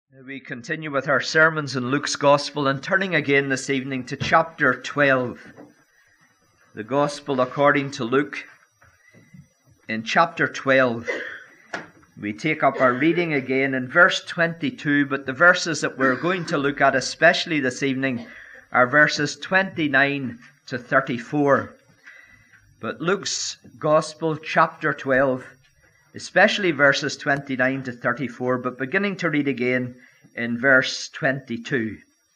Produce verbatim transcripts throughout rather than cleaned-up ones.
We continue with our sermons in Luke's Gospel and turning again this evening to chapter twelve. The Gospel according to Luke. In chapter twelve, we take up our reading again in verse twenty-two, but the verses that we're going to look at especially this evening are verses twenty-nine to thirty-four. But Luke's Gospel, chapter twelve, especially verses twenty-nine to thirty-four, but beginning to read again in verse twenty-two.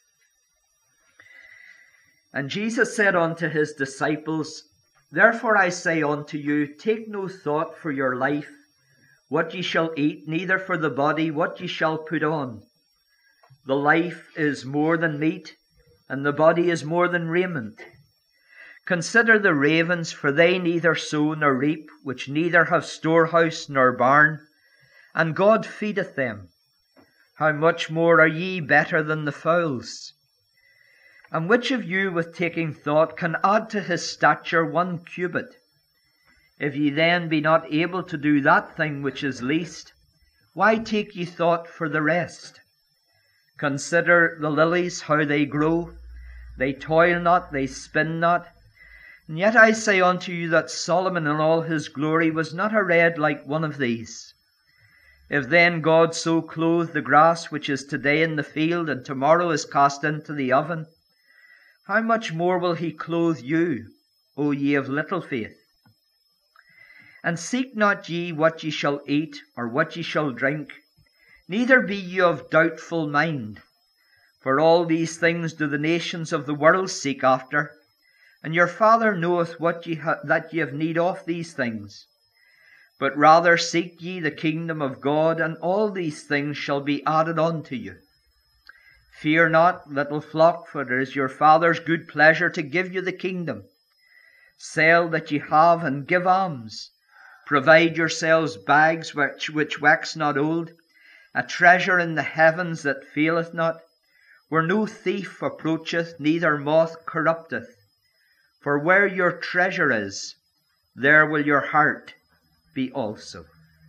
And Jesus said unto his disciples, Therefore I say unto you, take no thought for your life, what ye shall eat, neither for the body what ye shall put on. The life is more than meat, and the body is more than raiment. Consider the ravens, for they neither sow nor reap, which neither have storehouse nor barn, and God feedeth them. How much more are ye better than the fowls? And which of you with taking thought can add to his stature one cubit? If ye then be not able to do that thing which is least, why take ye thought for the rest? Consider the lilies, how they grow. They toil not, they spin not. And yet I say unto you that Solomon in all his glory was not arrayed like one of these. If then God so clothe the grass which is today in the field, and tomorrow is cast into the oven, how much more will he clothe you, O ye of little faith? And seek not ye what ye shall eat, or what ye shall drink, neither be ye of doubtful mind. For all these things do the nations of the world seek after, and your Father knoweth what ye ha- that ye have need of these things. But rather seek ye the kingdom of God, and all these things shall be added unto you. Fear not, little flock, for it is your Father's good pleasure to give you the kingdom. Sell that ye have, and give alms. Provide yourselves bags which, which wax not old, a treasure in the heavens that faileth not, where no thief approacheth, neither moth corrupteth. For where your treasure is, there will your heart be also.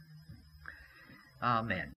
Amen.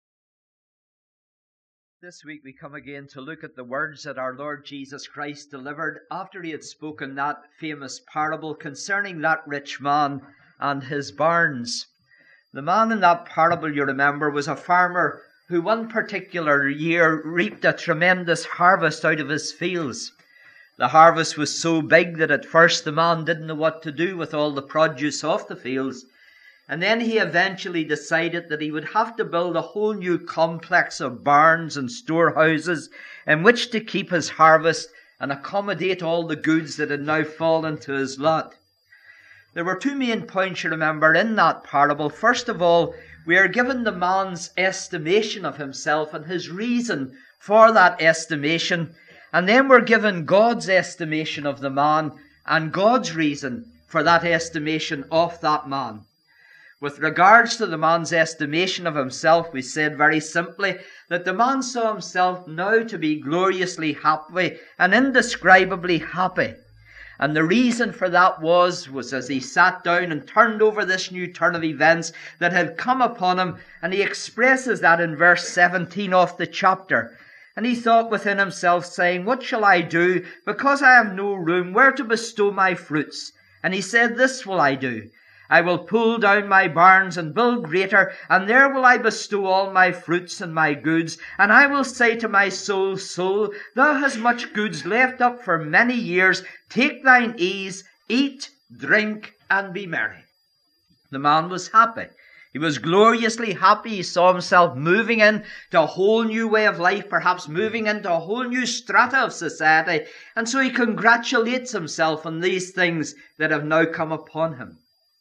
This week we come again to look at the words that our Lord Jesus Christ delivered after he had spoken that famous parable concerning that rich man and his barns. The man in that parable, you remember, was a farmer who one particular year reaped a tremendous harvest out of his fields. The harvest was so big that at first the man didn't know what to do with all the produce of the fields. And then he eventually decided that he would have to build a whole new complex of barns and storehouses in which to keep his harvest and accommodate all the goods that had now fallen to his lot. There were two main points, you remember, in that parable. First of all, we are given the man's estimation of himself and his reason for that estimation. And then we're given God's estimation of the man and God's reason for that estimation of that man. With regards to the man's estimation of himself, we said very simply that the man saw himself now to be gloriously happy and indescribably happy. And the reason for that was, was as he sat down and turned over this new turn of events that had come upon him, and he expresses that in verse seventeen of the chapter. And he thought within himself, saying, What shall I do, because I have no room where to bestow my fruits? And he said, This will I do. I will pull down my barns and build greater, and there will I bestow all my fruits and my goods. And I will say to my soul, Soul, thou hast much goods left up for many years. Take thine ease, eat, drink, and be merry. The man was happy. He was gloriously happy. He saw himself moving into a whole new way of life, perhaps moving into a whole new strata of society. And so he congratulates himself on these things that have now come upon him.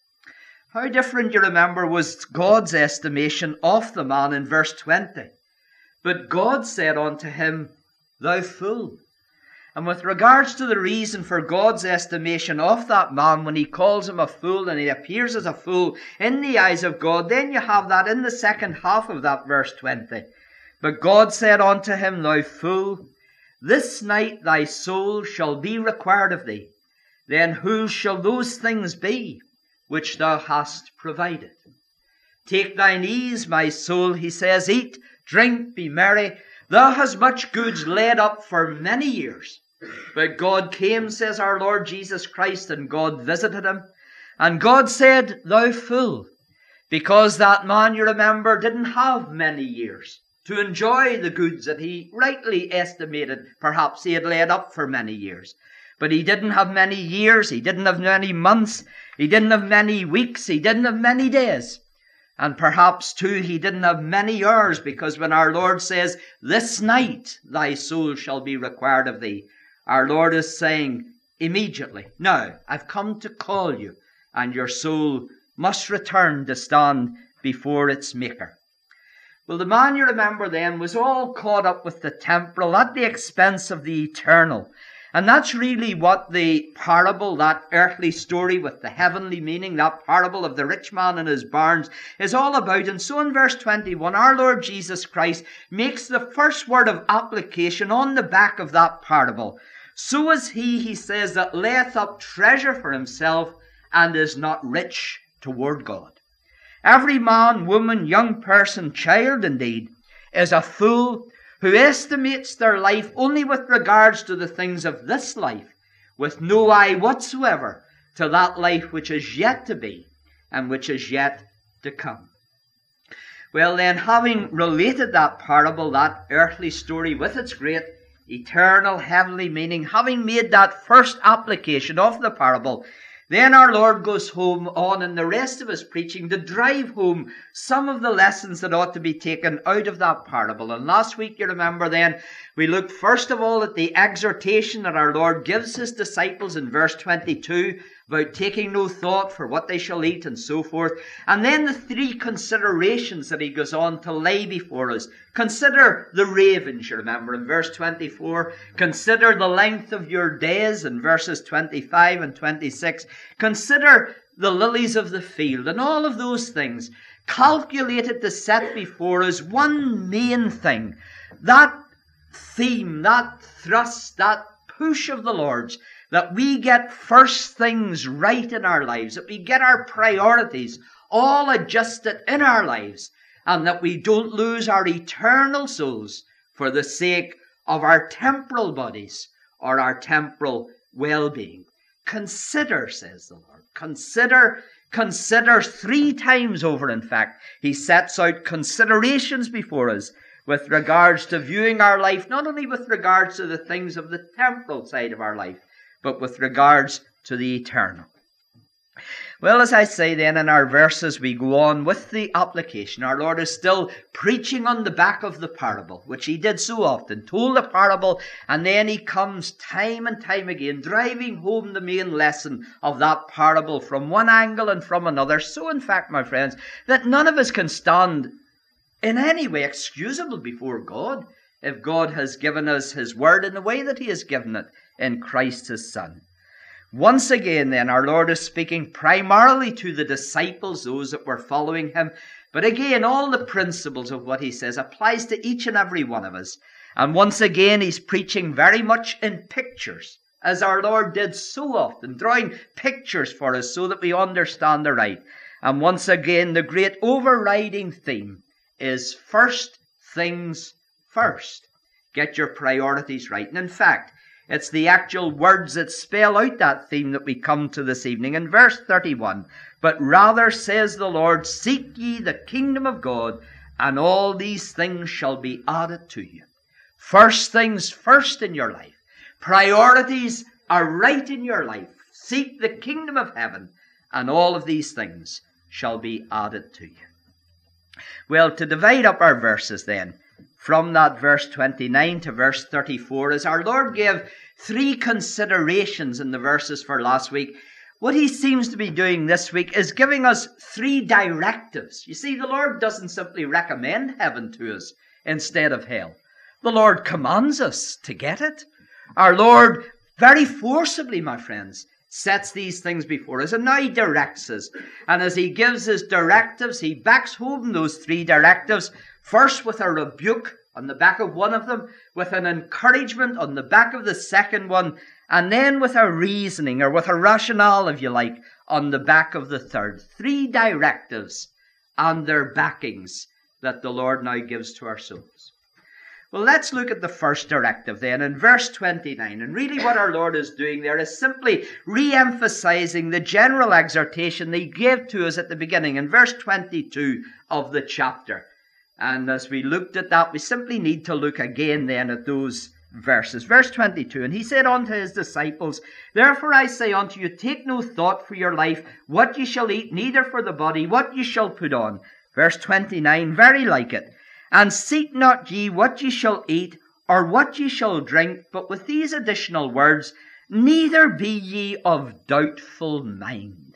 How different, you remember, was God's estimation of the man in verse twenty. But God said unto him, Thou fool. And with regards to the reason for God's estimation of that man when he calls him a fool and he appears as a fool in the eyes of God, then you have that in the second half of that verse twenty. But God said unto him, Thou fool, this night thy soul shall be required of thee. Then whose shall those things be which thou hast provided? Take thine ease, my soul, he says, eat, drink, be merry, Thou hast much goods laid up for many years. But God came, says our Lord Jesus Christ, and God visited him. And God said, Thou fool, because that man, you remember, didn't have many years to enjoy the goods that he rightly estimated perhaps he had laid up for many years. But he didn't have many years, he didn't have many months, he didn't have many weeks, he didn't have many days. And perhaps, too, he didn't have many hours, because when our Lord says, This night thy soul shall be required of thee, our Lord is saying immediately, Now, I've come to call you, and your soul must return to stand before its Maker. Well, the man, you remember then, was all caught up with the temporal at the expense of the eternal. And that's really what the parable, that earthly story with the heavenly meaning, that parable of the rich man and his barns, is all about. And so in verse twenty-one, our Lord Jesus Christ makes the first word of application on the back of that parable. So is he, he says, that layeth up treasure for himself and is not rich toward God. Every man, woman, young person, child indeed, is a fool who estimates their life only with regards to the things of this life, with no eye whatsoever to that life which is yet to be and which is yet to come. Well then, having related that parable, that earthly story with its great eternal heavenly meaning, having made that first application of the parable, then our Lord goes home on in the rest of his preaching to drive home some of the lessons that ought to be taken out of that parable. And last week, you remember then, we looked first of all at the exhortation that our Lord gives his disciples in verse twenty-two about taking no thought for what they shall eat and so forth. And then the three considerations that he goes on to lay before us. Consider the ravens, you remember, in verse twenty-four. Consider the length of your days in verses twenty-five and twenty-six. Consider the lilies of the field, and all of those things calculated to set before us one main thing. That theme, that thrust, that push of the Lord's, that we get first things right in our lives, that we get our priorities all adjusted in our lives, and that we don't lose our eternal souls for the sake of our temporal bodies or our temporal well-being. Consider, says the Lord, consider, consider three times over, in fact. He sets out considerations before us with regards to viewing our life, not only with regards to the things of the temporal side of our life, but with regards to the eternal. Well, as I say then, in our verses we go on with the application. Our Lord is still preaching on the back of the parable, which he did so often. Told the parable, and then he comes time and time again, driving home the main lesson of that parable from one angle and from another. So, in fact, my friends, that none of us can stand in any way excusable before God if God has given us his word in the way that he has given it in Christ his Son. Once again, then, our Lord is speaking primarily to the disciples, those that were following him. But again, all the principles of what he says applies to each and every one of us. And once again, he's preaching very much in pictures, as our Lord did so often, drawing pictures for us so that we understand aright. And once again, the great overriding theme is first things first. Get your priorities right. And in fact, it's the actual words that spell out that theme that we come to this evening. In verse thirty-one, but rather, says the Lord, seek ye the kingdom of God, and all these things shall be added to you. First things first in your life. Priorities are right in your life. Seek the kingdom of heaven, and all of these things shall be added to you. Well, to divide up our verses then, from that verse twenty-nine to verse thirty-four, as our Lord gave three considerations in the verses for last week, what he seems to be doing this week is giving us three directives. You see, the Lord doesn't simply recommend heaven to us instead of hell. The Lord commands us to get it. Our Lord very forcibly, my friends, sets these things before us, and now he directs us. And as he gives his directives, he backs home those three directives, first with a rebuke on the back of one of them, with an encouragement on the back of the second one, and then with a reasoning, or with a rationale, if you like, on the back of the third. Three directives and their backings that the Lord now gives to our souls. Well, let's look at the first directive then in verse twenty-nine. And really what our Lord is doing there is simply re-emphasizing the general exhortation that he gave to us at the beginning in verse twenty-two of the chapter. And as we looked at that, we simply need to look again then at those verses. Verse twenty-two, and he said unto his disciples, Therefore I say unto you, take no thought for your life, what ye shall eat, neither for the body, what ye shall put on. Verse twenty-nine, very like it. And seek not ye what ye shall eat, or what ye shall drink, but with these additional words, neither be ye of doubtful mind.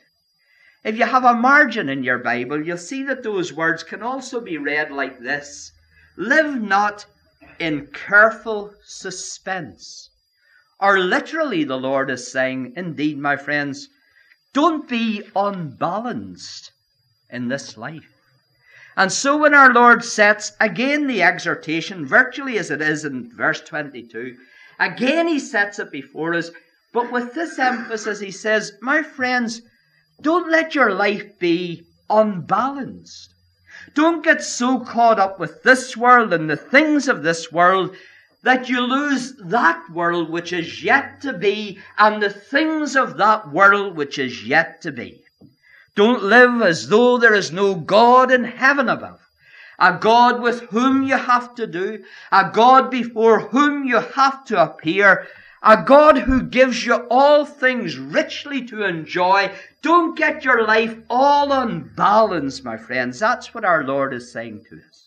If you have a margin in your Bible, you'll see that those words can also be read like this. Live not in careful suspense. Or literally the Lord is saying, indeed, my friends, don't be unbalanced in this life. And so when our Lord sets again the exhortation, virtually as it is in verse twenty-two, again he sets it before us, but with this emphasis he says, my friends, don't let your life be unbalanced. Don't get so caught up with this world and the things of this world that you lose that world which is yet to be and the things of that world which is yet to be. Don't live as though there is no God in heaven above, a God with whom you have to do, a God before whom you have to appear, a God who gives you all things richly to enjoy. Don't get your life all unbalanced, my friends. That's what our Lord is saying to us.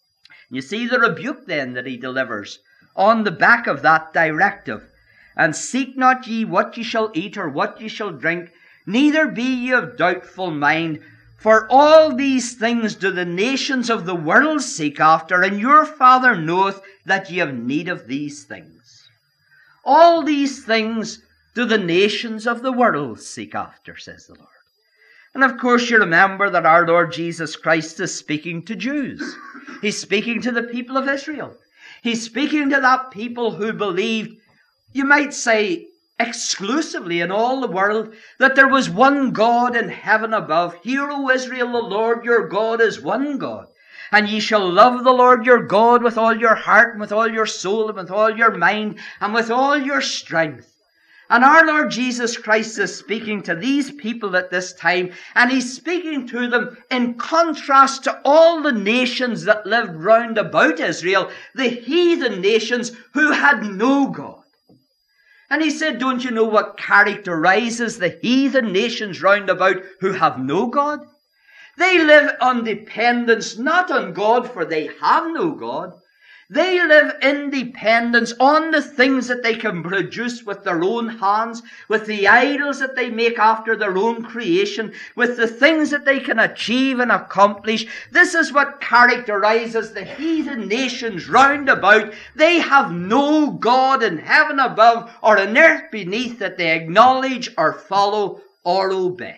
You see the rebuke then that he delivers on the back of that directive. And seek not ye what ye shall eat or what ye shall drink, neither be ye of doubtful mind, for all these things do the nations of the world seek after, and your Father knoweth that ye have need of these things. All these things do the nations of the world seek after, says the Lord. And of course you remember that our Lord Jesus Christ is speaking to Jews. He's speaking to the people of Israel. He's speaking to that people who believed, you might say, exclusively in all the world, that there was one God in heaven above. Hear, O Israel, the Lord your God is one God. And ye shall love the Lord your God with all your heart, and with all your soul, and with all your mind, and with all your strength. And our Lord Jesus Christ is speaking to these people at this time, and he's speaking to them in contrast to all the nations that lived round about Israel, the heathen nations who had no God. And he said, don't you know what characterizes the heathen nations round about who have no God? They live on dependence, not on God, for they have no God. They live in dependence on the things that they can produce with their own hands, with the idols that they make after their own creation, with the things that they can achieve and accomplish. This is what characterizes the heathen nations round about. They have no God in heaven above or in earth beneath that they acknowledge or follow or obey.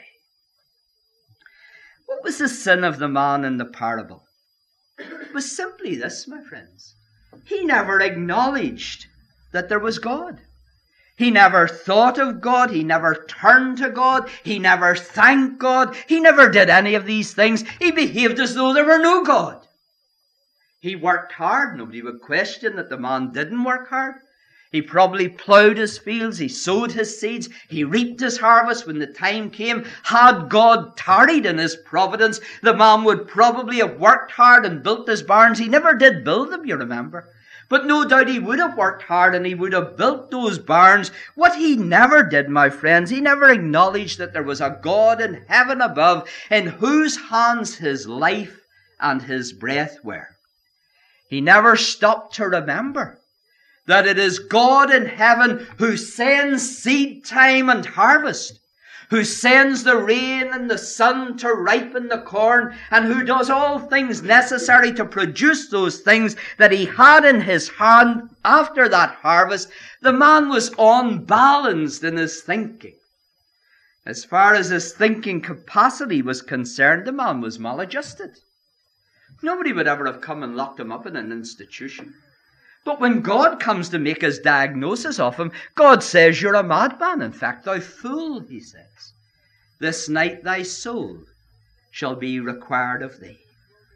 What was the sin of the man in the parable? It was simply this, my friends. He never acknowledged that there was God. He never thought of God. He never turned to God. He never thanked God. He never did any of these things. He behaved as though there were no God. He worked hard. Nobody would question that the man didn't work hard. He probably plowed his fields. He sowed his seeds. He reaped his harvest when the time came. Had God tarried in his providence, the man would probably have worked hard and built his barns. He never did build them, you remember. But no doubt he would have worked hard and he would have built those barns. What he never did, my friends, he never acknowledged that there was a God in heaven above in whose hands his life and his breath were. He never stopped to remember that it is God in heaven who sends seed time and harvest, who sends the rain and the sun to ripen the corn, and who does all things necessary to produce those things that he had in his hand after that harvest. The man was unbalanced in his thinking. As far as his thinking capacity was concerned, the man was maladjusted. Nobody would ever have come and locked him up in an institution. But when God comes to make his diagnosis of him, God says, you're a madman. In fact, thou fool, he says. This night thy soul shall be required of thee.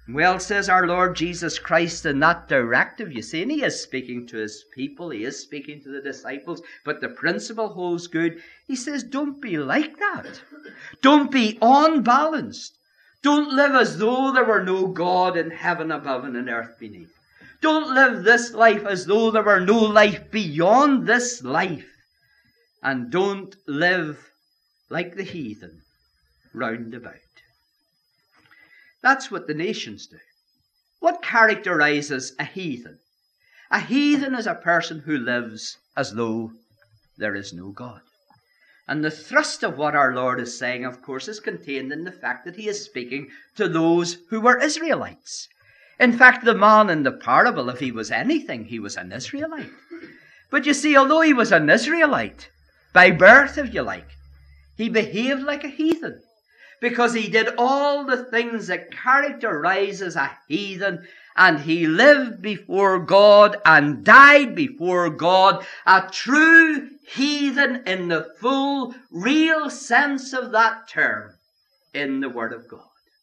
Well, says our Lord Jesus Christ in that directive, you see, and he is speaking to his people, he is speaking to the disciples, but the principle holds good. He says, don't be like that. Don't be unbalanced. Don't live as though there were no God in heaven above and in earth beneath. Don't live this life as though there were no life beyond this life. And don't live like the heathen round about. That's what the nations do. What characterizes a heathen? A heathen is a person who lives as though there is no God. And the thrust of what our Lord is saying, of course, is contained in the fact that he is speaking to those who were Israelites. In fact, the man in the parable, if he was anything, he was an Israelite. But you see, although he was an Israelite, by birth, if you like, he behaved like a heathen, because he did all the things that characterizes a heathen, and he lived before God and died before God, a true heathen in the full, real sense of that term in the Word of God.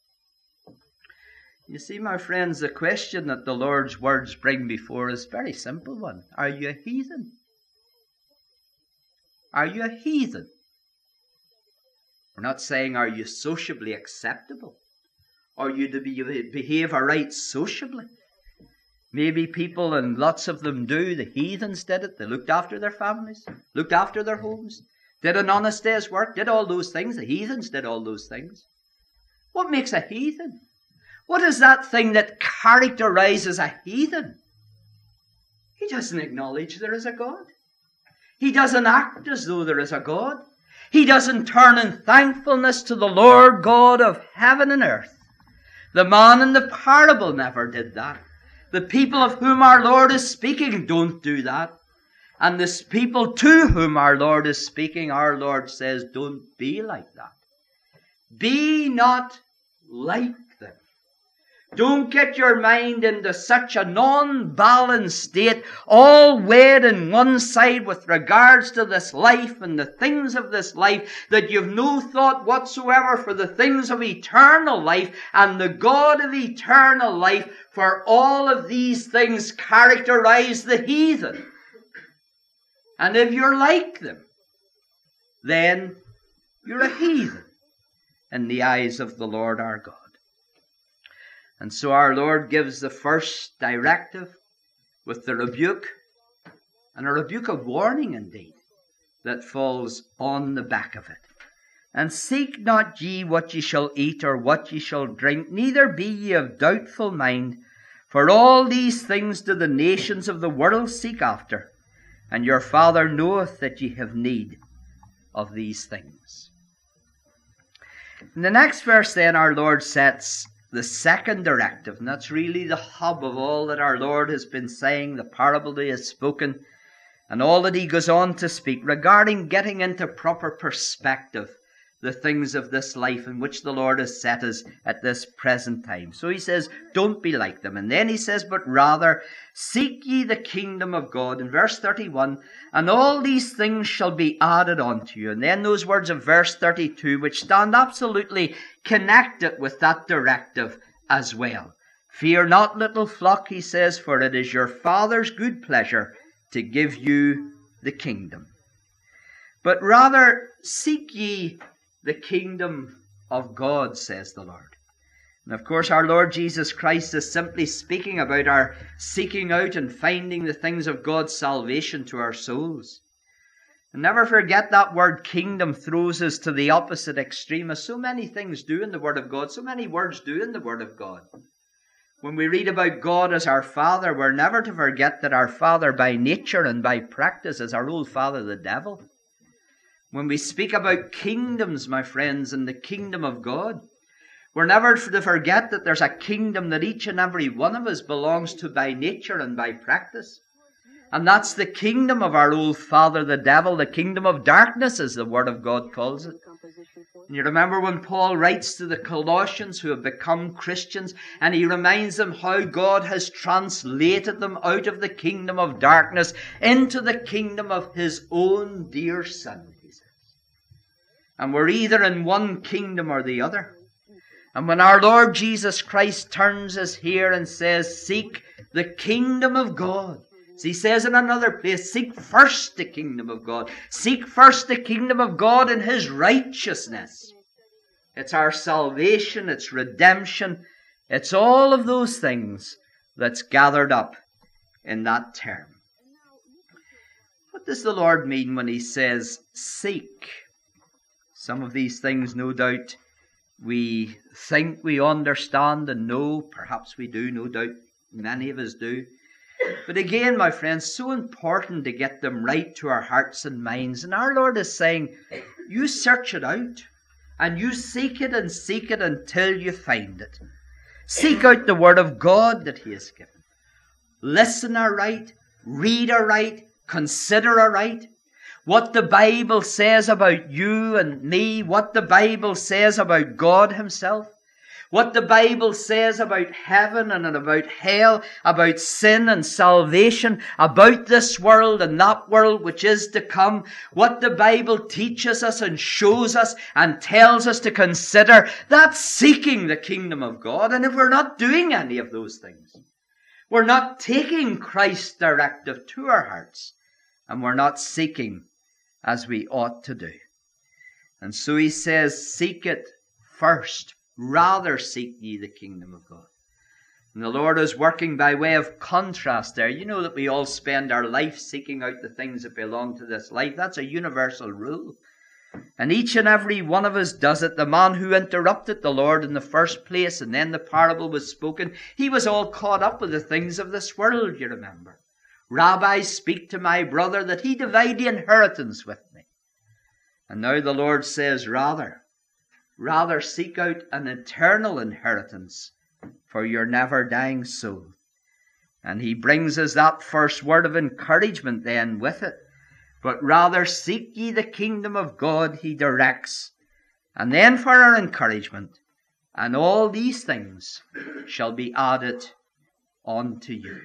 You see, my friends, the question that the Lord's words bring before us is a very simple one. Are you a heathen? Are you a heathen? We're not saying, are you sociably acceptable? Are you to be, behave aright sociably? Maybe people, and lots of them do, the heathens did it. They looked after their families, looked after their homes, did an honest day's work, did all those things. The heathens did all those things. What makes a heathen? What is that thing that characterizes a heathen? He doesn't acknowledge there is a God. He doesn't act as though there is a God. He doesn't turn in thankfulness to the Lord God of heaven and earth. The man in the parable never did that. The people of whom our Lord is speaking don't do that. And the people to whom our Lord is speaking, our Lord says, don't be like that. Be not like them. Don't get your mind into such a non-balanced state, all weighed in one side with regards to this life and the things of this life, that you've no thought whatsoever for the things of eternal life and the God of eternal life, for all of these things characterize the heathen. And if you're like them, then you're a heathen in the eyes of the Lord our God. And so our Lord gives the first directive with the rebuke, and a rebuke of warning indeed, that falls on the back of it. And seek not ye what ye shall eat or what ye shall drink, neither be ye of doubtful mind, for all these things do the nations of the world seek after, and your Father knoweth that ye have need of these things. In the next verse then our Lord sets the second directive, and that's really the hub of all that our Lord has been saying, the parable that he has spoken, and all that he goes on to speak regarding getting into proper perspective the things of this life in which the Lord has set us at this present time. So he says, don't be like them. And then he says, but rather seek ye the kingdom of God. In verse thirty-one, and all these things shall be added unto you. And then those words of verse thirty-two, which stand absolutely connected with that directive as well. Fear not, little flock, he says, for it is your Father's good pleasure to give you the kingdom. But rather seek ye the kingdom of God, says the Lord. And of course our Lord Jesus Christ is simply speaking about our seeking out and finding the things of God's salvation to our souls. And never forget that word kingdom throws us to the opposite extreme, as so many things do in the Word of God, so many words do in the Word of God. When we read about God as our Father, we're never to forget that our Father by nature and by practice is our old father, the devil. When we speak about kingdoms, my friends, and the kingdom of God, we're never to forget that there's a kingdom that each and every one of us belongs to by nature and by practice. And that's the kingdom of our old father, the devil, the kingdom of darkness, as the Word of God calls it. And you remember when Paul writes to the Colossians who have become Christians, and he reminds them how God has translated them out of the kingdom of darkness into the kingdom of his own dear Son. And we're either in one kingdom or the other. And when our Lord Jesus Christ turns us here and says, seek the kingdom of God, as he says in another place, seek first the kingdom of God. Seek first the kingdom of God and his righteousness. It's our salvation, it's redemption, it's all of those things that's gathered up in that term. What does the Lord mean when he says, seek? Some of these things, no doubt, we think we understand and know. Perhaps we do, no doubt many of us do. But again, my friends, so important to get them right to our hearts and minds. And our Lord is saying, you search it out, and you seek it and seek it until you find it. Seek out the Word of God that he has given. Listen aright, read aright, consider aright. What the Bible says about you and me, what the Bible says about God himself, what the Bible says about heaven and about hell, about sin and salvation, about this world and that world which is to come, what the Bible teaches us and shows us and tells us to consider, that's seeking the kingdom of God. And if we're not doing any of those things, we're not taking Christ's directive to our hearts, and we're not seeking as we ought to do. And so he says, seek it first. Rather seek ye the kingdom of God. And the Lord is working by way of contrast there. You know that we all spend our life seeking out the things that belong to this life. That's a universal rule. And each and every one of us does it. The man who interrupted the Lord in the first place, and then the parable was spoken, he was all caught up with the things of this world, you remember. Rabbi, speak to my brother that he divide the inheritance with me. And now the Lord says, rather, rather seek out an eternal inheritance for your never dying soul. And he brings us that first word of encouragement then with it. But rather seek ye the kingdom of God, he directs. And then for our encouragement, and all these things shall be added unto you.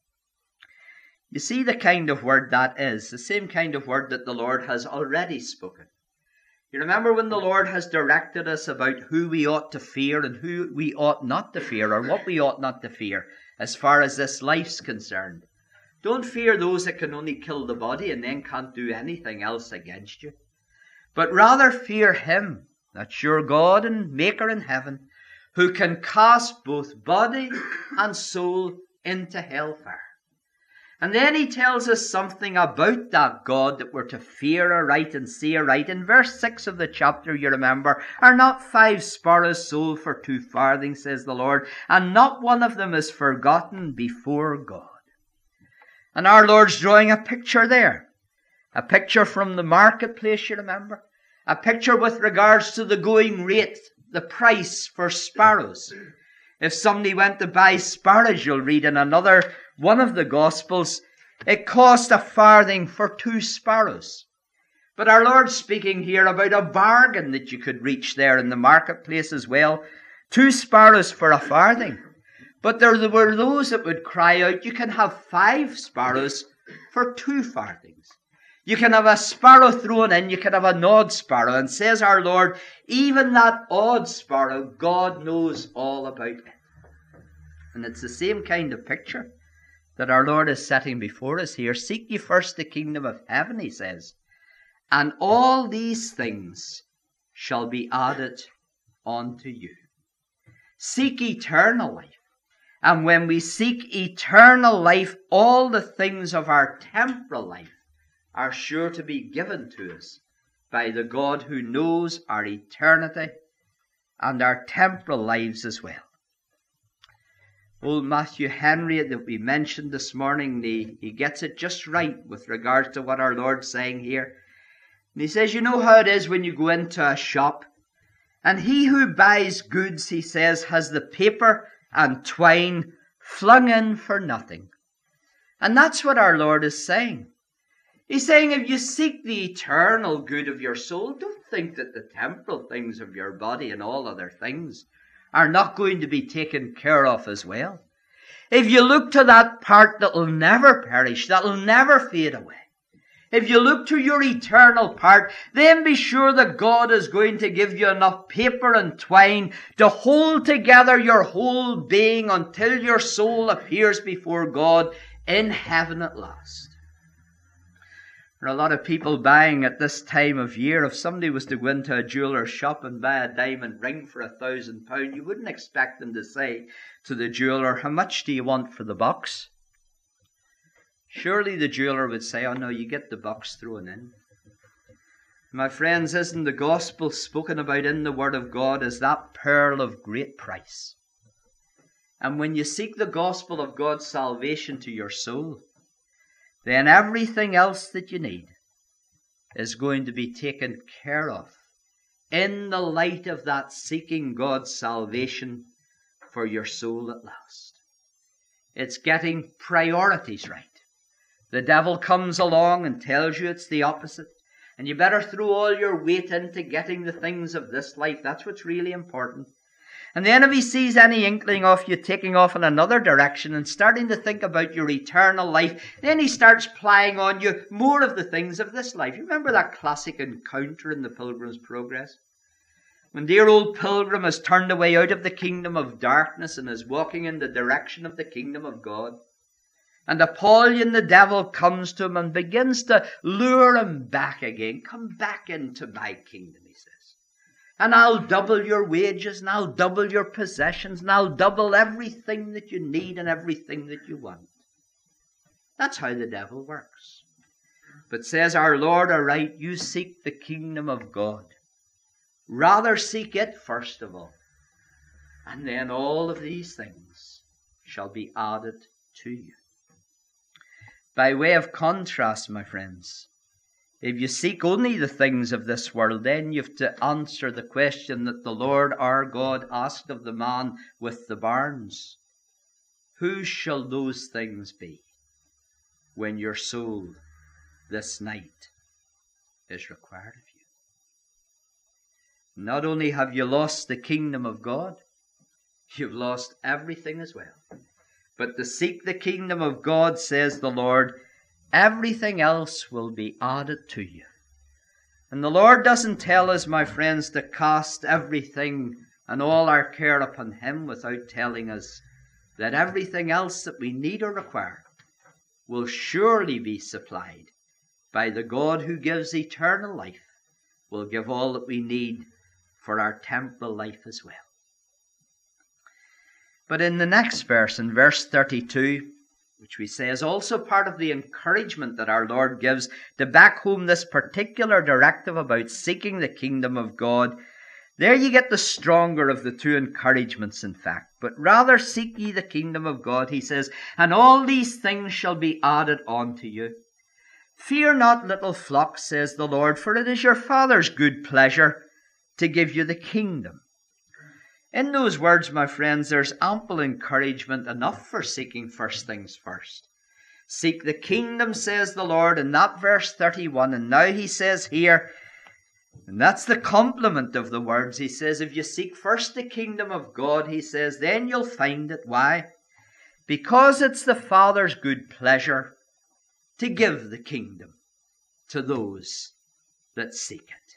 You see the kind of word that is, the same kind of word that the Lord has already spoken. You remember when the Lord has directed us about who we ought to fear and who we ought not to fear, or what we ought not to fear as far as this life's concerned. Don't fear those that can only kill the body and then can't do anything else against you. But rather fear him, that's your God and Maker in heaven, who can cast both body and soul into hellfire. And then he tells us something about that God that we're to fear aright and see aright. In verse six of the chapter, you remember, are not five sparrows sold for two farthings, says the Lord, and not one of them is forgotten before God. And our Lord's drawing a picture there. A picture from the marketplace, you remember. A picture with regards to the going rate, the price for sparrows. If somebody went to buy sparrows, you'll read in another one of the Gospels, it cost a farthing for two sparrows. But our Lord's speaking here about a bargain that you could reach there in the marketplace as well. Two sparrows for a farthing. But there were those that would cry out, you can have five sparrows for two farthings. You can have a sparrow thrown in, you can have an odd sparrow. And says our Lord, even that odd sparrow, God knows all about it. And it's the same kind of picture that our Lord is setting before us here. Seek ye first the kingdom of heaven, he says, and all these things shall be added unto you. Seek eternal life. And when we seek eternal life, all the things of our temporal life are sure to be given to us by the God who knows our eternity and our temporal lives as well. Old Matthew Henry that we mentioned this morning, he, he gets it just right with regards to what our Lord's saying here. And he says, you know how it is when you go into a shop, and he who buys goods, he says, has the paper and twine flung in for nothing. And that's what our Lord is saying. He's saying if you seek the eternal good of your soul, don't think that the temporal things of your body and all other things are not going to be taken care of as well. If you look to that part that will never perish, that will never fade away, if you look to your eternal part, then be sure that God is going to give you enough paper and twine to hold together your whole being until your soul appears before God in heaven at last. There are a lot of people buying at this time of year. If somebody was to go into a jeweller's shop and buy a diamond ring for a thousand pounds, you wouldn't expect them to say to the jeweller, how much do you want for the box? Surely the jeweller would say, oh no, you get the box thrown in. My friends, isn't the gospel spoken about in the Word of God as that pearl of great price? And when you seek the gospel of God's salvation to your soul, then everything else that you need is going to be taken care of in the light of that seeking God's salvation for your soul at last. It's getting priorities right. The devil comes along and tells you it's the opposite, and you better throw all your weight into getting the things of this life. That's what's really important. And then if he sees any inkling of you taking off in another direction and starting to think about your eternal life, then he starts plying on you more of the things of this life. You remember that classic encounter in the Pilgrim's Progress? When dear old Pilgrim has turned away out of the kingdom of darkness and is walking in the direction of the kingdom of God, and Apollyon the devil comes to him and begins to lure him back again. Come back into my kingdom, he says. And I'll double your wages, and I'll double your possessions, and I'll double everything that you need and everything that you want. That's how the devil works. But says our Lord aright, you seek the kingdom of God. Rather seek it first of all. And then all of these things shall be added to you. By way of contrast, my friends, if you seek only the things of this world, then you have to answer the question that the Lord our God asked of the man with the barns. Whose shall those things be when your soul this night is required of you? Not only have you lost the kingdom of God, you've lost everything as well. But to seek the kingdom of God, says the Lord, everything else will be added to you. And the Lord doesn't tell us, my friends, to cast everything and all our care upon Him without telling us that everything else that we need or require will surely be supplied by the God who gives eternal life, will give all that we need for our temporal life as well. But in the next verse, in verse thirty-two, which we say is also part of the encouragement that our Lord gives to back home this particular directive about seeking the kingdom of God, there you get the stronger of the two encouragements, in fact. But rather seek ye the kingdom of God, he says, and all these things shall be added unto you. Fear not, little flock, says the Lord, for it is your Father's good pleasure to give you the kingdom. In those words, my friends, there's ample encouragement enough for seeking first things first. Seek the kingdom, says the Lord, in that verse thirty-one. And now he says here, and that's the complement of the words, he says, if you seek first the kingdom of God, he says, then you'll find it. Why? Because it's the Father's good pleasure to give the kingdom to those that seek it.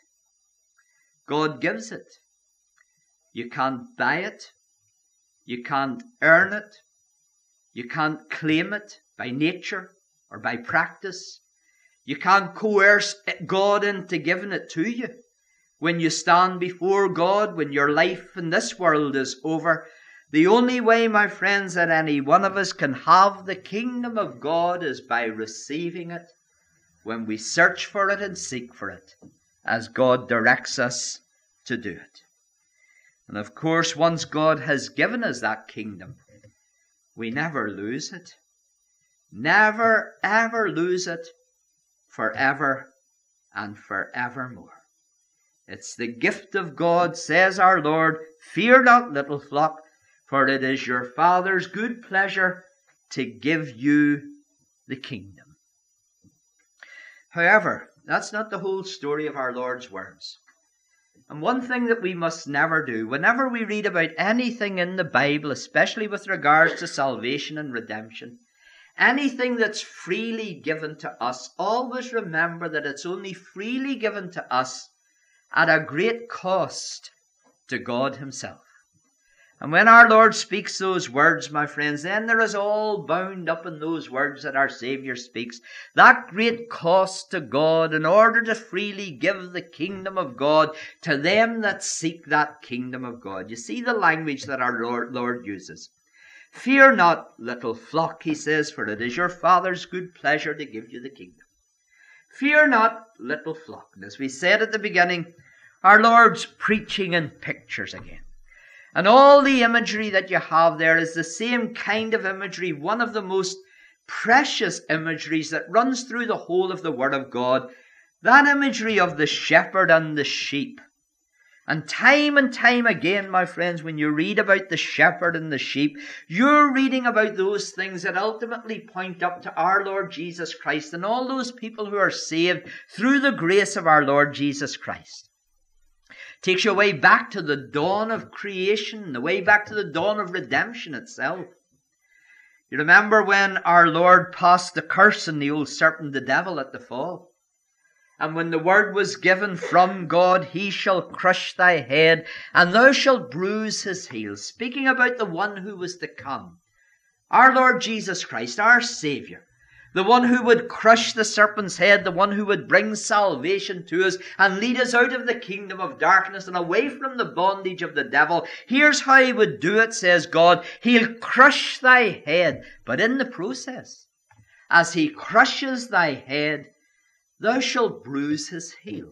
God gives it. You can't buy it. You can't earn it. You can't claim it by nature or by practice. You can't coerce God into giving it to you. When you stand before God, when your life in this world is over, the only way, my friends, that any one of us can have the kingdom of God is by receiving it when we search for it and seek for it, as God directs us to do it. And of course, once God has given us that kingdom, we never lose it. Never, ever lose it forever and forevermore. It's the gift of God, says our Lord. Fear not, little flock, for it is your Father's good pleasure to give you the kingdom. However, that's not the whole story of our Lord's words. And one thing that we must never do, whenever we read about anything in the Bible, especially with regards to salvation and redemption, Anything that's freely given to us, always remember that it's only freely given to us at a great cost to God himself. And when our Lord speaks those words, my friends, then there is all bound up in those words that our Saviour speaks. That great cost to God in order to freely give the kingdom of God to them that seek that kingdom of God. You see the language that our Lord, Lord uses. Fear not, little flock, he says, for it is your Father's good pleasure to give you the kingdom. Fear not, little flock. And as we said at the beginning, our Lord's preaching in pictures again. And all the imagery that you have there is the same kind of imagery, one of the most precious imageries that runs through the whole of the Word of God, that imagery of the shepherd and the sheep. And time and time again, my friends, when you read about the shepherd and the sheep, you're reading about those things that ultimately point up to our Lord Jesus Christ and all those people who are saved through the grace of our Lord Jesus Christ. Takes you way back to the dawn of creation, the way back to the dawn of redemption itself. You remember when our Lord passed the curse on the old serpent, the devil, at the fall? And when the word was given from God, he shall crush thy head, and thou shalt bruise his heel. Speaking about the one who was to come. Our Lord Jesus Christ, our Saviour. The one who would crush the serpent's head, the one who would bring salvation to us and lead us out of the kingdom of darkness and away from the bondage of the devil. Here's how he would do it, says God. He'll crush thy head. But in the process, as he crushes thy head, thou shalt bruise his heel.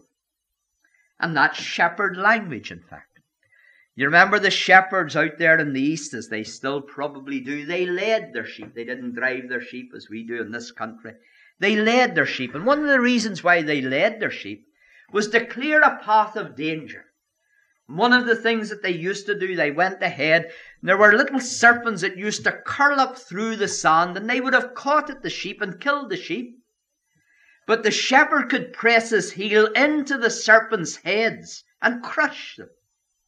And that's shepherd language, in fact. You remember the shepherds out there in the east, as they still probably do, they led their sheep. They didn't drive their sheep as we do in this country. They led their sheep. And one of the reasons why they led their sheep was to clear a path of danger. One of the things that they used to do, they went ahead, and there were little serpents that used to curl up through the sand, and they would have caught at the sheep and killed the sheep. But the shepherd could press his heel into the serpents' heads and crush them.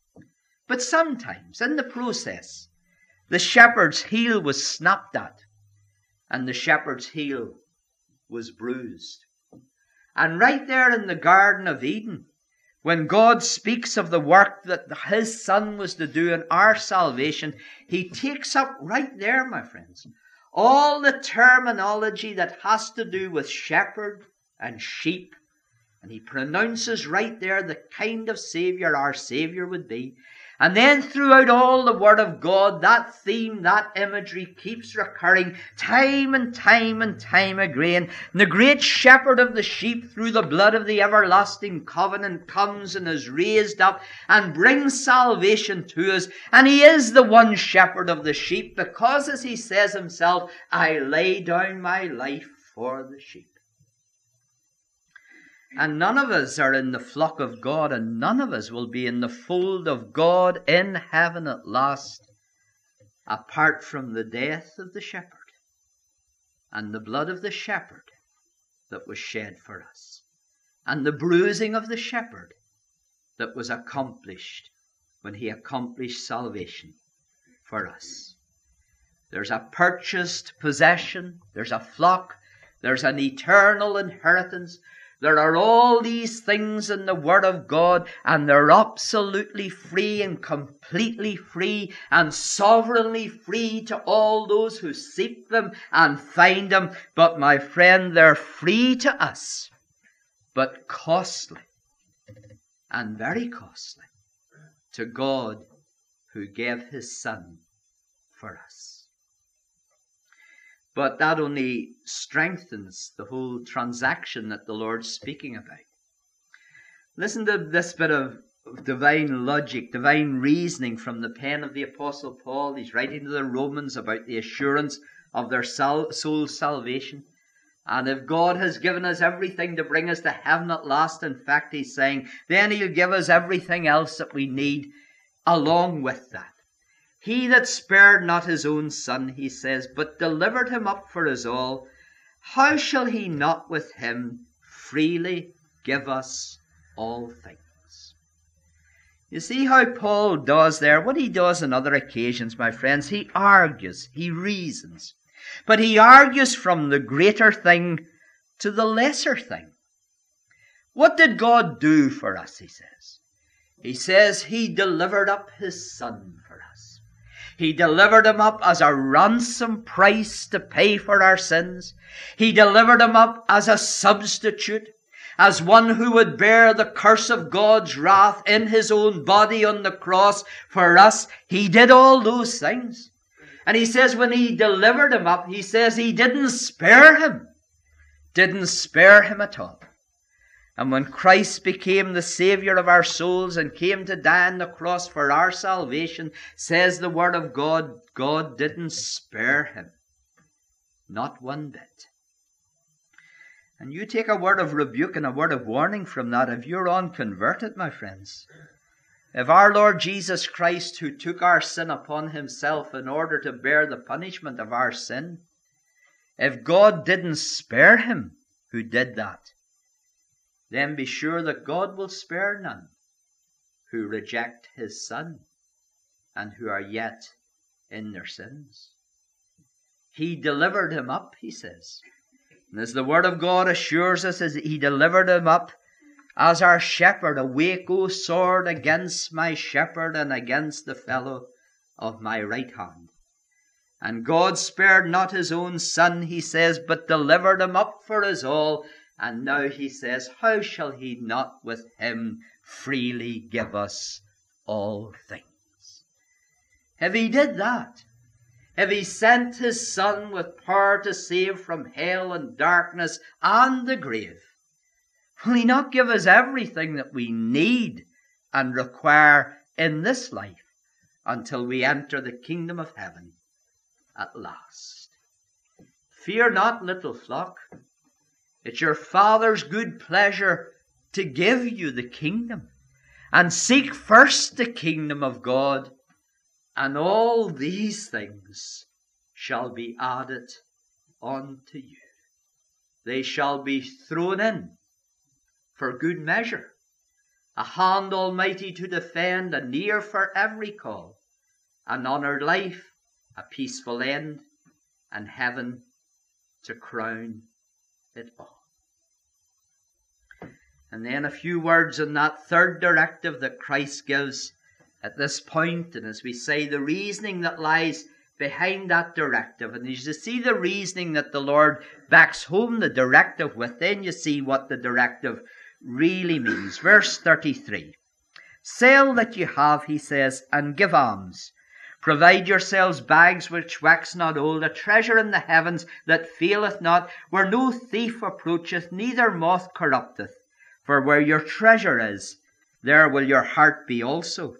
But sometimes, in the process, the shepherd's heel was snapped at, and the shepherd's heel was bruised. And right there in the Garden of Eden, when God speaks of the work that his Son was to do in our salvation, he takes up right there, my friends, all the terminology that has to do with shepherd and sheep, and he pronounces right there the kind of Saviour our Saviour would be. And then throughout all the Word of God, that theme, that imagery keeps recurring time and time and time again. And the great shepherd of the sheep, through the blood of the everlasting covenant, comes and is raised up and brings salvation to us. And he is the one shepherd of the sheep because, as he says himself, I lay down my life for the sheep. And none of us are in the flock of God, and none of us will be in the fold of God in heaven at last, apart from the death of the shepherd and the blood of the shepherd that was shed for us, and the bruising of the shepherd that was accomplished when he accomplished salvation for us. There's a purchased possession, there's a flock, there's an eternal inheritance. There are all these things in the Word of God, and they're absolutely free and completely free and sovereignly free to all those who seek them and find them. But my friend, they're free to us, but costly, and very costly, to God who gave his Son for us. But that only strengthens the whole transaction that the Lord's speaking about. Listen to this bit of divine logic, divine reasoning from the pen of the Apostle Paul. He's writing to the Romans about the assurance of their soul's salvation. And if God has given us everything to bring us to heaven at last, in fact, he's saying, then he'll give us everything else that we need along with that. He that spared not his own Son, he says, but delivered him up for us all, how shall he not with him freely give us all things? You see how Paul does there, what he does on other occasions, my friends. He argues, he reasons. But he argues from the greater thing to the lesser thing. What did God do for us, he says? He says he delivered up his Son for us. He delivered him up as a ransom price to pay for our sins. He delivered him up as a substitute, as one who would bear the curse of God's wrath in his own body on the cross for us. He did all those things. And he says when he delivered him up, he says he didn't spare him. Didn't spare him at all. And when Christ became the Savior of our souls and came to die on the cross for our salvation, says the Word of God, God didn't spare him. Not one bit. And you take a word of rebuke and a word of warning from that if you're unconverted, my friends. If our Lord Jesus Christ, who took our sin upon himself in order to bear the punishment of our sin, if God didn't spare him who did that, then be sure that God will spare none who reject his Son and who are yet in their sins. He delivered him up, he says. And as the Word of God assures us, as he delivered him up as our shepherd. Awake, O sword, against my shepherd and against the fellow of my right hand. And God spared not his own Son, he says, but delivered him up for us all. And now he says, how shall he not with him freely give us all things? If he did that, if he sent his Son with power to save from hell and darkness and the grave, will he not give us everything that we need and require in this life until we enter the kingdom of heaven at last? Fear not, little flock. It's your Father's good pleasure to give you the kingdom. And seek first the kingdom of God, and all these things shall be added unto you. They shall be thrown in for good measure, a hand almighty to defend, an ear for every call, an honoured life, a peaceful end, and heaven to crown it all. And then a few words on that third directive that Christ gives at this point, and as we say, the reasoning that lies behind that directive. And as you see the reasoning that the Lord backs home the directive with, then you see what the directive really means. Verse thirty-three. Sell that you have, he says, and give alms. Provide yourselves bags which wax not old, a treasure in the heavens that faileth not, where no thief approacheth, neither moth corrupteth. For where your treasure is, there will your heart be also.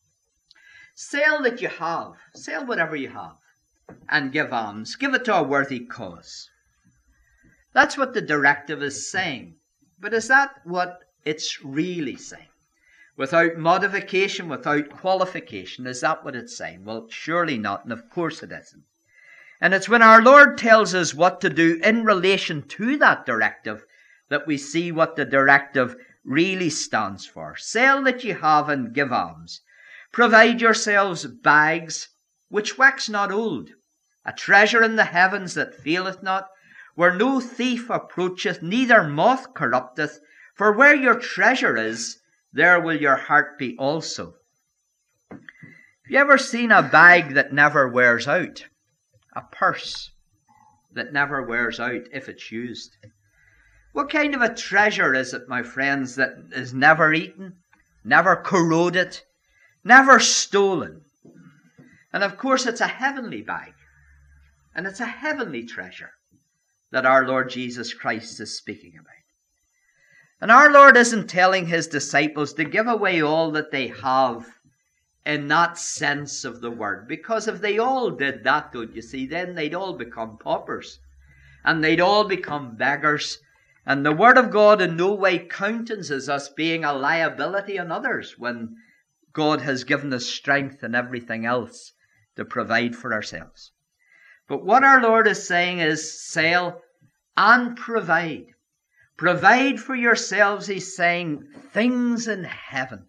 Sell that you have. Sell whatever you have. And give alms. Give it to a worthy cause. That's what the directive is saying. But is that what it's really saying? Without modification, without qualification, is that what it's saying? Well, surely not, and of course it isn't. And it's when our Lord tells us what to do in relation to that directive that we see what the directive really stands for. Sell that you have and give alms. Provide yourselves bags which wax not old, a treasure in the heavens that faileth not, where no thief approacheth, neither moth corrupteth. For where your treasure is, there will your heart be also. Have you ever seen a bag that never wears out? A purse that never wears out if it's used? What kind of a treasure is it, my friends, that is never eaten, never corroded, never stolen? And of course it's a heavenly bag. And it's a heavenly treasure that our Lord Jesus Christ is speaking about. And our Lord isn't telling his disciples to give away all that they have in that sense of the word. Because if they all did that, don't you see, then they'd all become paupers. And they'd all become beggars. And the Word of God in no way countenances us being a liability on others when God has given us strength and everything else to provide for ourselves. But what our Lord is saying is sell and provide. Provide for yourselves, he's saying, things in heaven.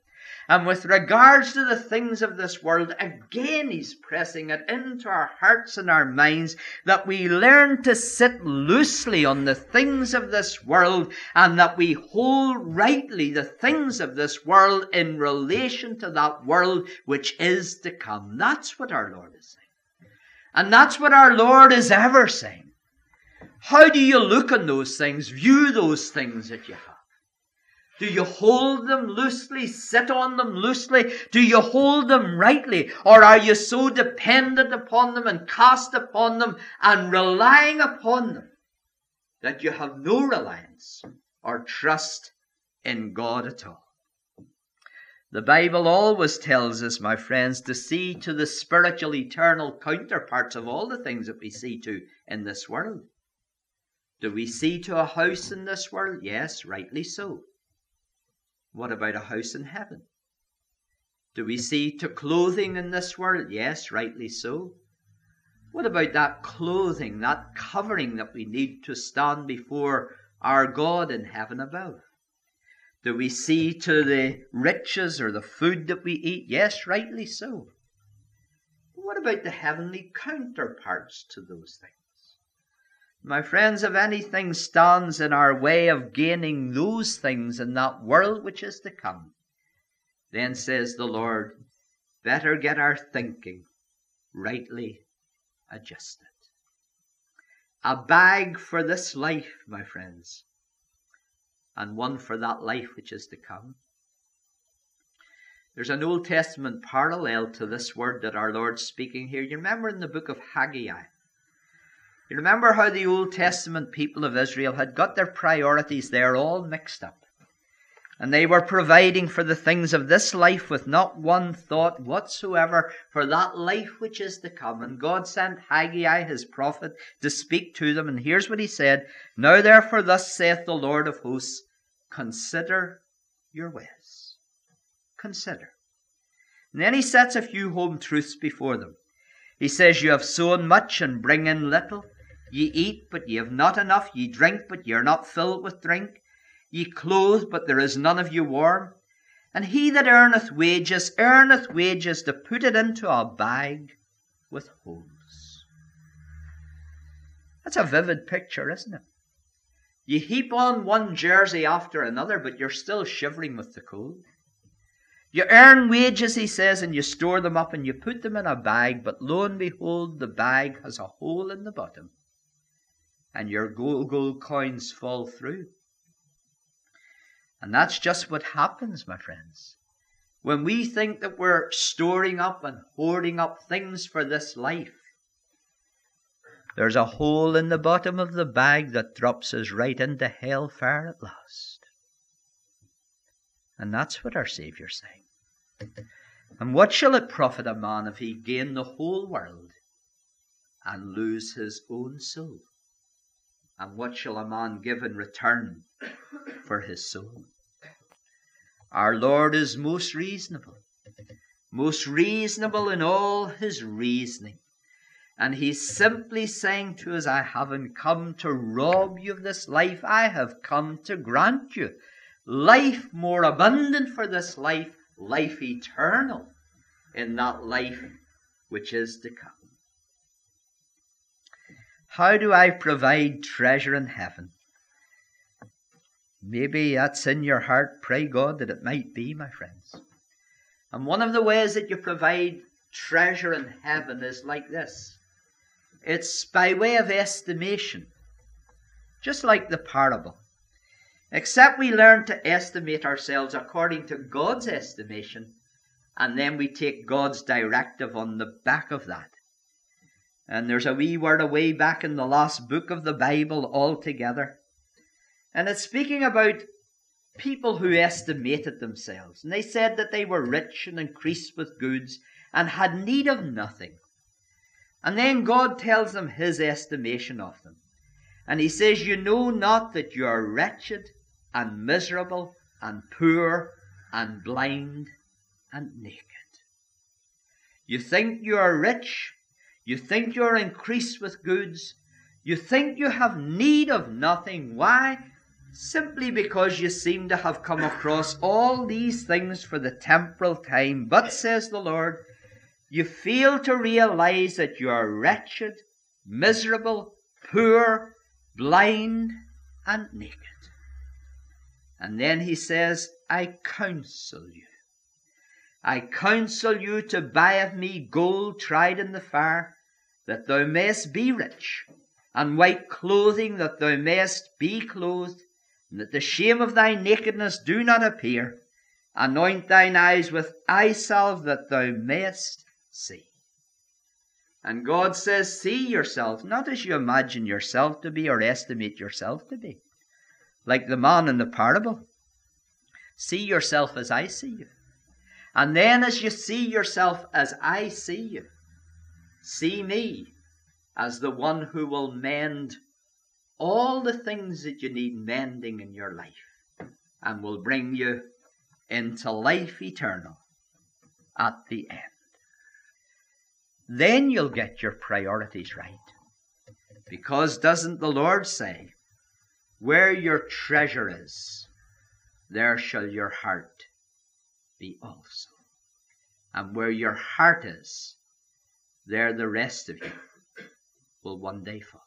And with regards to the things of this world, again he's pressing it into our hearts and our minds that we learn to sit loosely on the things of this world, and that we hold rightly the things of this world in relation to that world which is to come. That's what our Lord is saying. And that's what our Lord is ever saying. How do you look on those things, view those things that you have? Do you hold them loosely, sit on them loosely? Do you hold them rightly? Or are you so dependent upon them and cast upon them and relying upon them that you have no reliance or trust in God at all? The Bible always tells us, my friends, to see to the spiritual, eternal counterparts of all the things that we see to in this world. Do we see to a house in this world? Yes, rightly so. What about a house in heaven? Do we see to clothing in this world? Yes, rightly so. What about that clothing, that covering that we need to stand before our God in heaven above? Do we see to the riches or the food that we eat? Yes, rightly so. But what about the heavenly counterparts to those things? My friends, if anything stands in our way of gaining those things in that world which is to come, then says the Lord, better get our thinking rightly adjusted. A bag for this life, my friends, and one for that life which is to come. There's an Old Testament parallel to this word that our Lord's speaking here. You remember in the book of Haggai, you remember how the Old Testament people of Israel had got their priorities there all mixed up. And they were providing for the things of this life with not one thought whatsoever for that life which is to come. And God sent Haggai, his prophet, to speak to them. And here's what he said. Now therefore thus saith the Lord of hosts, consider your ways. Consider. And then he sets a few home truths before them. He says, you have sown much and bring in little. Ye eat, but ye have not enough. Ye drink, but ye are not filled with drink. Ye clothe, but there is none of you warm. And he that earneth wages, earneth wages to put it into a bag with holes. That's a vivid picture, isn't it? You heap on one jersey after another, but you're still shivering with the cold. You earn wages, he says, and you store them up and you put them in a bag, but lo and behold, the bag has a hole in the bottom, and your gold, gold coins fall through. And that's just what happens, my friends. When we think that we're storing up and hoarding up things for this life, there's a hole in the bottom of the bag that drops us right into hellfire at last. And that's what our Saviour's saying. And what shall it profit a man if he gain the whole world and lose his own soul? And what shall a man give in return for his soul? Our Lord is most reasonable, most reasonable in all his reasoning. And he's simply saying to us, I haven't come to rob you of this life. I have come to grant you life more abundant for this life, life eternal in that life which is to come. How do I provide treasure in heaven? Maybe that's in your heart. Pray God that it might be, my friends. And one of the ways that you provide treasure in heaven is like this. It's by way of estimation, just like the parable. Except we learn to estimate ourselves according to God's estimation, and then we take God's directive on the back of that. And there's a wee word away back in the last book of the Bible altogether. And it's speaking about people who estimated themselves. And they said that they were rich and increased with goods and had need of nothing. And then God tells them his estimation of them. And he says, you know not that you are wretched and miserable and poor and blind and naked. You think you are rich. You think you are increased with goods. You think you have need of nothing. Why? simply because you seem to have come across all these things for the temporal time. But, says the Lord, you fail to realize that you are wretched, miserable, poor, blind, and naked. And then he says, I counsel you. I counsel you to buy of me gold tried in the fire, that thou mayest be rich, and white clothing, that thou mayest be clothed, and that the shame of thy nakedness do not appear. Anoint thine eyes with eye salve, that thou mayest see. And God says, see yourself, not as you imagine yourself to be or estimate yourself to be. Like the man in the parable. See yourself as I see you. And then as you see yourself as I see you, see me as the one who will mend all the things that you need mending in your life, and will bring you into life eternal at the end. Then you'll get your priorities right. Because doesn't the Lord say, where your treasure is, there shall your heart be also. And where your heart is, there the rest of you will one day follow.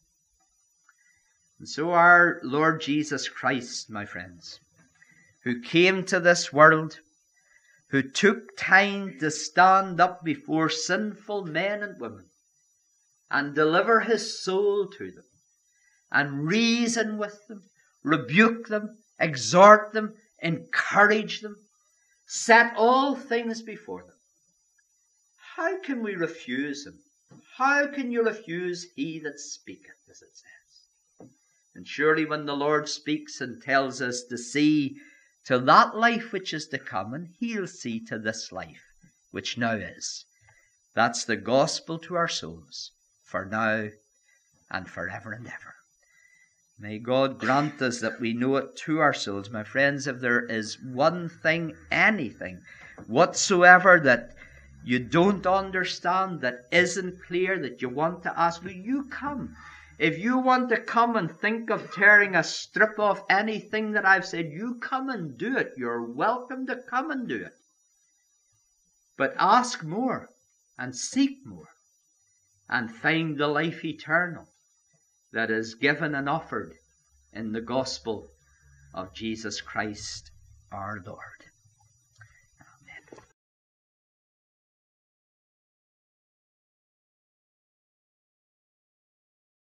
And so our Lord Jesus Christ, my friends, who came to this world, who took time to stand up before sinful men and women and deliver his soul to them and reason with them, rebuke them, exhort them, encourage them, set all things before them. How can we refuse him? How can you refuse he that speaketh, as it says? And surely when the Lord speaks and tells us to see to that life which is to come, and he'll see to this life which now is. That's the gospel to our souls, for now and forever and ever. May God grant us that we know it to our souls. My friends, if there is one thing, anything whatsoever that you don't understand, that isn't clear, that you want to ask, will you come? If you want to come and think of tearing a strip off anything that I've said, you come and do it. You're welcome to come and do it. But ask more and seek more and find the life eternal that is given and offered in the gospel of Jesus Christ our Lord.